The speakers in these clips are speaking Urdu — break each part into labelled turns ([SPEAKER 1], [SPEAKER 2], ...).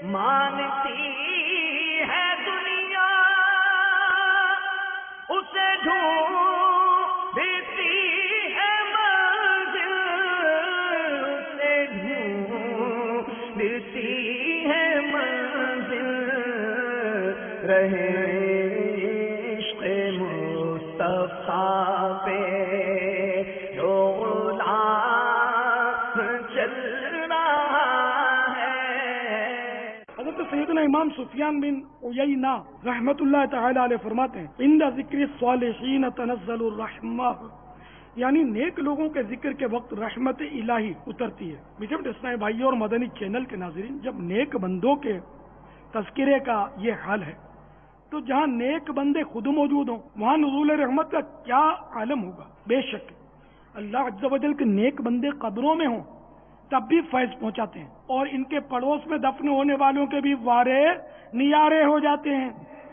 [SPEAKER 1] مانتی ہے دنیا اسے ڈھونڈتی ہے منزل، اسے ڈھونڈتی ہے منزل، رہے عشق مصطفیٰ پہ جو غلام چل رہا ہے۔
[SPEAKER 2] حضرت سیدنا امام سفیان بن عیینہ رحمت اللہ تعالی علیہ فرماتے ہیں عند ذکر الصالحین تنزل الرحمہ، یعنی نیک لوگوں کے ذکر کے وقت رحمت الہی اترتی ہے۔ میٹھے اسلامی بھائیوں اور مدنی چینل کے ناظرین، جب نیک بندوں کے تذکرے کا یہ حال ہے تو جہاں نیک بندے خود موجود ہوں وہاں نزول رحمت کا کیا عالم ہوگا۔ بے شک اللہ عز و جل کے نیک بندے قبروں میں ہوں تب بھی فیض پہنچاتے ہیں، اور ان کے پڑوس میں دفن ہونے والوں کے بھی وارے نیارے ہو جاتے ہیں۔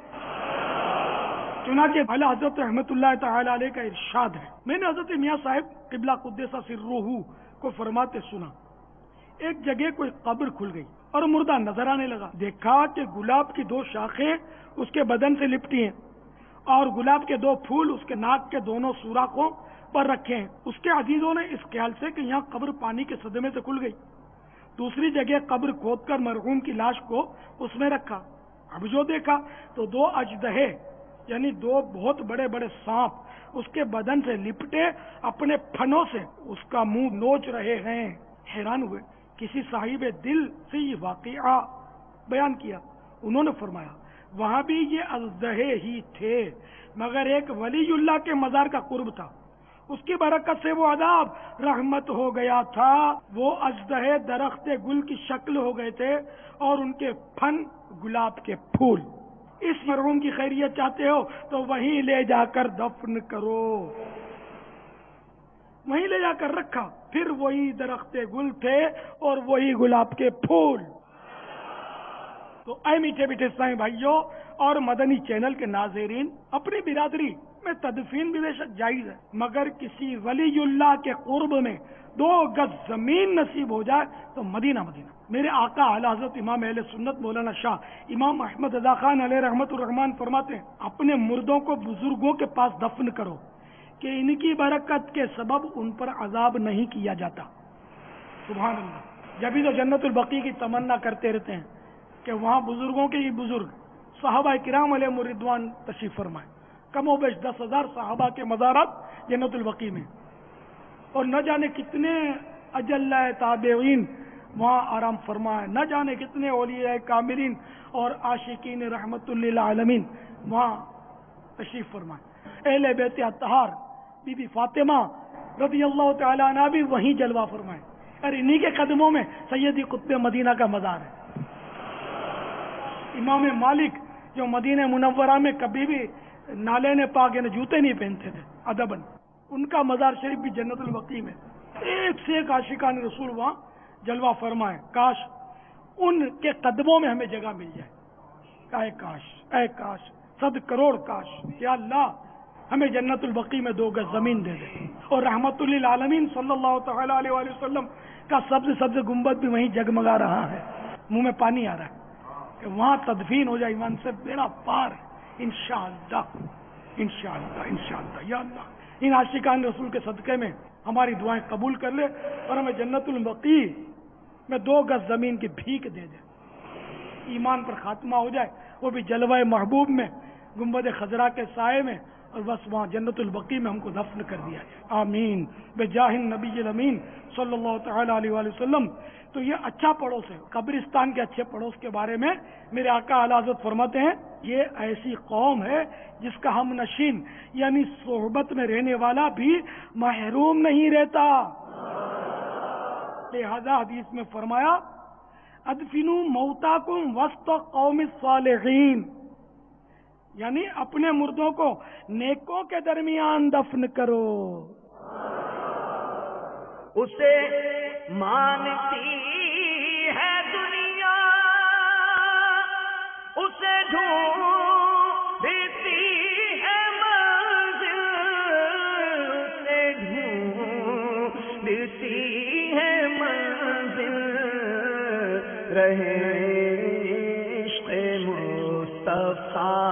[SPEAKER 2] چنانچہ اعلیٰ حضرت رحمت اللہ تعالی علیہ کا ارشاد ہے، میں نے حضرت میاں صاحب قبلہ قدس سرہ کو فرماتے سنا، ایک جگہ کوئی قبر کھل گئی اور مردہ نظر آنے لگا، دیکھا کہ گلاب کی 2 شاخیں اس کے بدن سے لپٹی ہیں اور گلاب کے 2 پھول اس کے ناک کے دونوں سوراخوں پر رکھے ہیں۔ اس کے عزیزوں نے اس خیال سے کہ یہاں قبر پانی کے صدمے سے کھل گئی، دوسری جگہ قبر کھود کر مرحوم کی لاش کو اس میں رکھا۔ اب جو دیکھا تو 2 اژدہے یعنی 2 بہت بڑے بڑے سانپ اس کے بدن سے لپٹے اپنے پھنوں سے اس کا منہ نوچ رہے ہیں۔ حیران ہوئے، کسی صاحب دل سے یہ واقعہ بیان کیا، انہوں نے فرمایا وہاں بھی یہ اژدہے ہی تھے، مگر ایک ولی اللہ کے مزار کا قرب تھا، اس کی برکت سے وہ عذاب رحمت ہو گیا تھا۔ وہ اژدہے درخت گل کی شکل ہو گئے تھے اور ان کے پھن گلاب کے پھول۔ اس مرحوم کی خیریت چاہتے ہو تو وہیں لے جا کر دفن کرو، وہیں لے جا کر رکھا، پھر وہی درخت گل تھے اور وہی گلاب کے پھول۔ تو اے میٹھے میٹھے اسلامی بھائیوں اور مدنی چینل کے ناظرین، اپنی برادری میں تدفین بھی بے شک جائز ہے، مگر کسی ولی اللہ کے قرب میں 2 گز زمین نصیب ہو جائے تو مدینہ مدینہ۔ میرے آقا اعلی حضرت امام اہل سنت مولانا شاہ امام احمد رضا خان علیہ رحمت الرحمان فرماتے ہیں اپنے مردوں کو بزرگوں کے پاس دفن کرو کہ ان کی برکت کے سبب ان پر عذاب نہیں کیا جاتا۔ سبحان اللہ، جبھی تو جنت البقیع کی تمنا کرتے رہتے ہیں کہ وہاں بزرگوں کے ہی بزرگ صحابہ کرام علیہ رضوان تشریف فرمائے۔ کم و بیش 10,000 صحابہ کے مزارات جنت البقیع میں، اور نہ جانے کتنے اجلہ تابعین وہاں آرام فرمائے، نہ جانے کتنے اولیاء کاملین اور عاشقین رحمت للعالمین وہاں تشریف فرمائے۔ اہل بیت اطہار بی بی فاطمہ رضی اللہ تعالی عنہ بھی وہیں جلوہ فرمائے، اور انہی کے قدموں میں سیدی قطب مدینہ کا مزار ہے۔ امام مالک جو مدینہ منورہ میں کبھی بھی نالین پاک یعنی جوتے نہیں پہنتے تھے ادباً، ان کا مزار شریف بھی جنت البقیع میں، ایک سے ایک عاشقان رسول وہاں جلوہ فرمائے۔ کاش ان کے قدموں میں ہمیں جگہ مل جائے، اے کاش، اے کاش، 100 کروڑ کاش۔ یا اللہ ہمیں جنت البقیع میں 2 گز زمین دے دے، اور رحمت للعالمین صلی اللہ تعالی علیہ وآلہ وسلم کا سبز گنبد بھی وہیں جگمگا رہا ہے، منہ میں پانی آ رہا ہے کہ وہاں تدفین ہو جائے، ایمان سے بیڑا پار ہے انشاءاللہ، انشاءاللہ، انشاءاللہ۔ یا اللہ ان عاشقان رسول کے صدقے میں ہماری دعائیں قبول کر لے اور ہمیں جنت البقیع میں 2 گز زمین کی بھیک دے دے، ایمان پر خاتمہ ہو جائے، وہ بھی جلوہ محبوب میں گنبد خضرا کے سائے میں، اور بس وہاں جنت البقیع میں ہم کو دفن کر دیا جائے، آمین بجاہ النبی الامین صلی اللہ تعالی علیہ وآلہ وسلم۔ تو یہ اچھا پڑوس ہے، قبرستان کے اچھے پڑوس کے بارے میں میرے آقا اعلی حضرت فرماتے ہیں یہ ایسی قوم ہے جس کا ہم نشین یعنی صحبت میں رہنے والا بھی محروم نہیں رہتا۔ لہذا حدیث میں فرمایا ادفنوا موتاکم وسط قوم الصالحین، یعنی اپنے مردوں کو نیکوں کے درمیان دفن کرو۔
[SPEAKER 1] اسے مانتی ہے دنیا اسے ڈھونڈتی ہے منزل، اسے ڈھونڈتی ہے منزل، رہے عشق مصطفیٰ